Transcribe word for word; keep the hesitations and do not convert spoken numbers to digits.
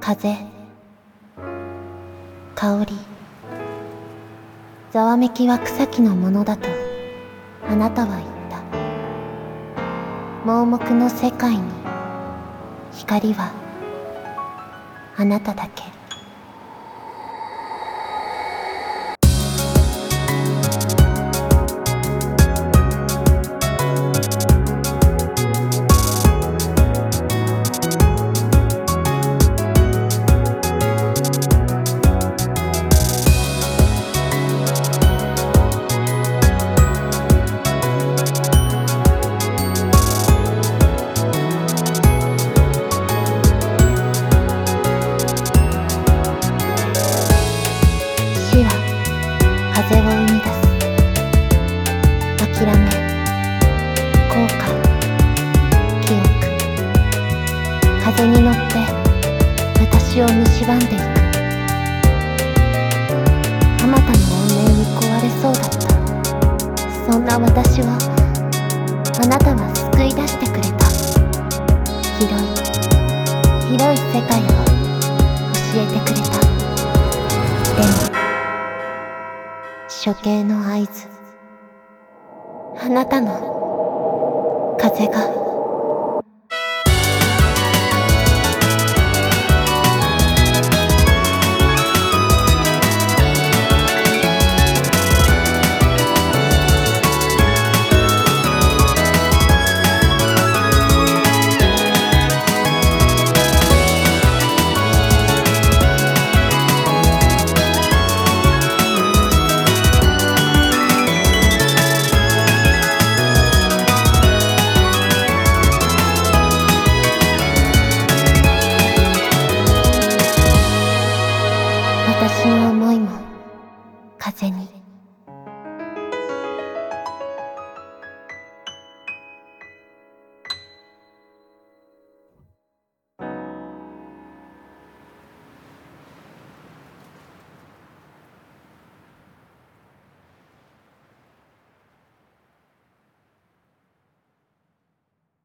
風、香り、ざわめきは草木のものだとあなたは言った。盲目の世界に光はあなただけ。死は風を生み出す。諦め、後悔、記憶、風に乗って私を蝕んでいく。あまたの怨念に壊れそうだった。そんな私をあなたは救い出してくれた。広い広い世界を教えてくれた。でも処刑の合図、あなたの風が私の想いも風に